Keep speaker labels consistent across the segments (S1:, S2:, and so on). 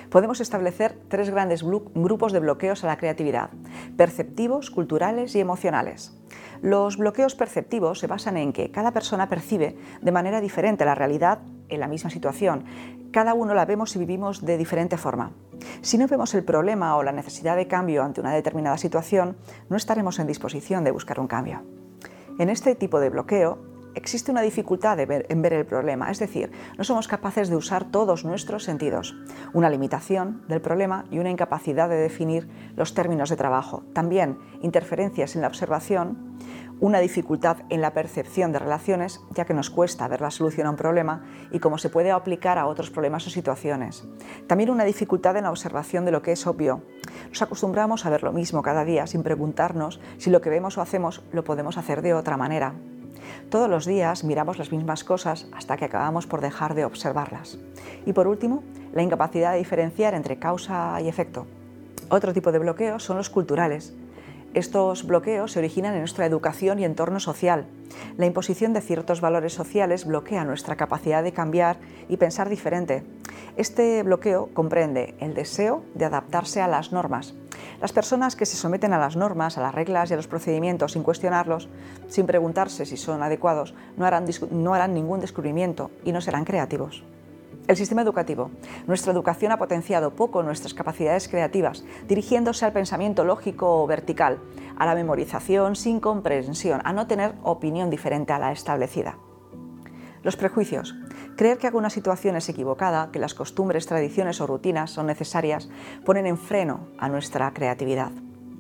S1: Podemos establecer tres grandes grupos de bloqueos a la creatividad: perceptivos, culturales y emocionales. Los bloqueos perceptivos se basan en que cada persona percibe de manera diferente la realidad en la misma situación. Cada uno la vemos y vivimos de diferente forma. Si no vemos el problema o la necesidad de cambio ante una determinada situación, no estaremos en disposición de buscar un cambio. En este tipo de bloqueo existe una dificultad en ver el problema, es decir, no somos capaces de usar todos nuestros sentidos, una limitación del problema y una incapacidad de definir los términos de trabajo. También interferencias en la observación, una dificultad en la percepción de relaciones, ya que nos cuesta ver la solución a un problema y cómo se puede aplicar a otros problemas o situaciones. También una dificultad en la observación de lo que es obvio. Nos acostumbramos a ver lo mismo cada día sin preguntarnos si lo que vemos o hacemos lo podemos hacer de otra manera. Todos los días miramos las mismas cosas hasta que acabamos por dejar de observarlas. Y por último, la incapacidad de diferenciar entre causa y efecto. Otro tipo de bloqueos son los culturales. Estos bloqueos se originan en nuestra educación y entorno social. La imposición de ciertos valores sociales bloquea nuestra capacidad de cambiar y pensar diferente. Este bloqueo comprende el deseo de adaptarse a las normas. Las personas que se someten a las normas, a las reglas y a los procedimientos sin cuestionarlos, sin preguntarse si son adecuados, no harán ningún descubrimiento y no serán creativos. El sistema educativo. Nuestra educación ha potenciado poco nuestras capacidades creativas, dirigiéndose al pensamiento lógico o vertical, a la memorización sin comprensión, a no tener opinión diferente a la establecida. Los prejuicios. Creer que alguna situación es equivocada, que las costumbres, tradiciones o rutinas son necesarias, ponen en freno a nuestra creatividad.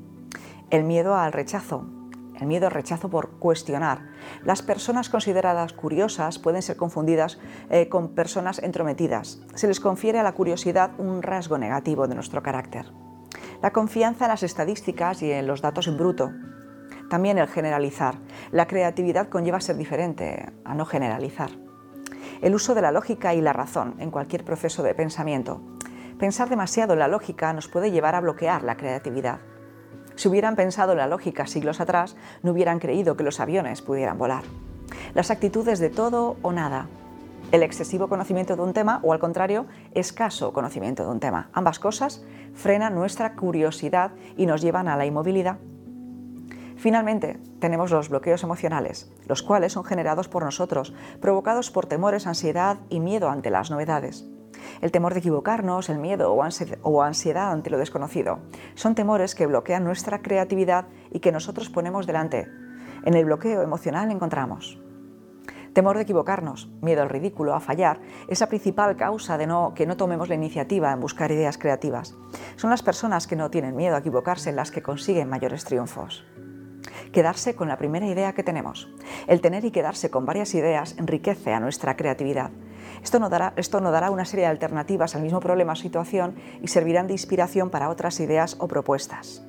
S1: El miedo al rechazo. El miedo al rechazo por cuestionar. Las personas consideradas curiosas pueden ser confundidas con personas entrometidas. Se les confiere a la curiosidad un rasgo negativo de nuestro carácter. La confianza en las estadísticas y en los datos en bruto. También el generalizar. La creatividad conlleva ser diferente, a no generalizar. El uso de la lógica y la razón en cualquier proceso de pensamiento. Pensar demasiado en la lógica nos puede llevar a bloquear la creatividad. Si hubieran pensado en la lógica siglos atrás, no hubieran creído que los aviones pudieran volar. Las actitudes de todo o nada. El excesivo conocimiento de un tema o, al contrario, escaso conocimiento de un tema. Ambas cosas frenan nuestra curiosidad y nos llevan a la inmovilidad. Finalmente, tenemos los bloqueos emocionales, los cuales son generados por nosotros, provocados por temores, ansiedad y miedo ante las novedades. El temor de equivocarnos, el miedo o ansiedad ante lo desconocido, son temores que bloquean nuestra creatividad y que nosotros ponemos delante. En el bloqueo emocional encontramos temor de equivocarnos, miedo al ridículo, a fallar, es la principal causa de que no tomemos la iniciativa en buscar ideas creativas. Son las personas que no tienen miedo a equivocarse las que consiguen mayores triunfos. Quedarse con la primera idea que tenemos. El tener y quedarse con varias ideas enriquece a nuestra creatividad. Esto nos dará una serie de alternativas al mismo problema o situación y servirán de inspiración para otras ideas o propuestas.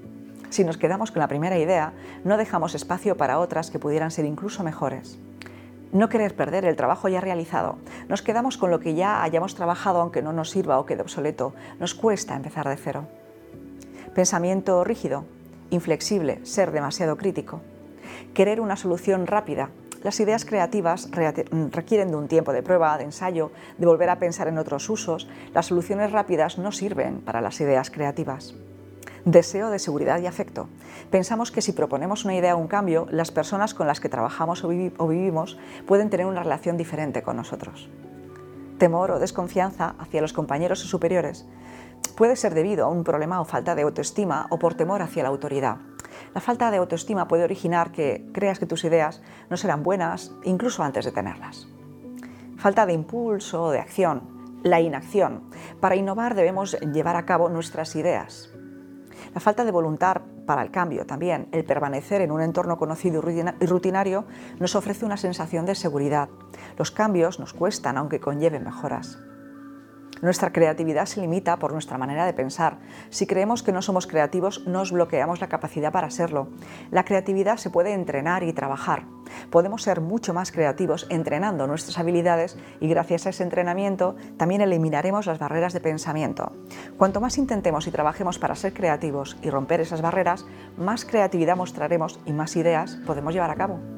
S1: Si nos quedamos con la primera idea, no dejamos espacio para otras que pudieran ser incluso mejores. No querer perder el trabajo ya realizado. Nos quedamos con lo que ya hayamos trabajado aunque no nos sirva o quede obsoleto. Nos cuesta empezar de cero. Pensamiento rígido, inflexible, ser demasiado crítico. Querer una solución rápida. Las ideas creativas requieren de un tiempo de prueba, de ensayo, de volver a pensar en otros usos. Las soluciones rápidas no sirven para las ideas creativas. Deseo de seguridad y afecto. Pensamos que si proponemos una idea o un cambio, las personas con las que trabajamos o vivimos pueden tener una relación diferente con nosotros. Temor o desconfianza hacia los compañeros o superiores. Puede ser debido a un problema o falta de autoestima o por temor hacia la autoridad. La falta de autoestima puede originar que creas que tus ideas no serán buenas, incluso antes de tenerlas. Falta de impulso o de acción. La inacción. Para innovar debemos llevar a cabo nuestras ideas. La falta de voluntad para el cambio también. El permanecer en un entorno conocido y rutinario nos ofrece una sensación de seguridad. Los cambios nos cuestan, aunque conlleven mejoras. Nuestra creatividad se limita por nuestra manera de pensar. Si creemos que no somos creativos, nos bloqueamos la capacidad para serlo. La creatividad se puede entrenar y trabajar. Podemos ser mucho más creativos entrenando nuestras habilidades y gracias a ese entrenamiento también eliminaremos las barreras de pensamiento. Cuanto más intentemos y trabajemos para ser creativos y romper esas barreras, más creatividad mostraremos y más ideas podemos llevar a cabo.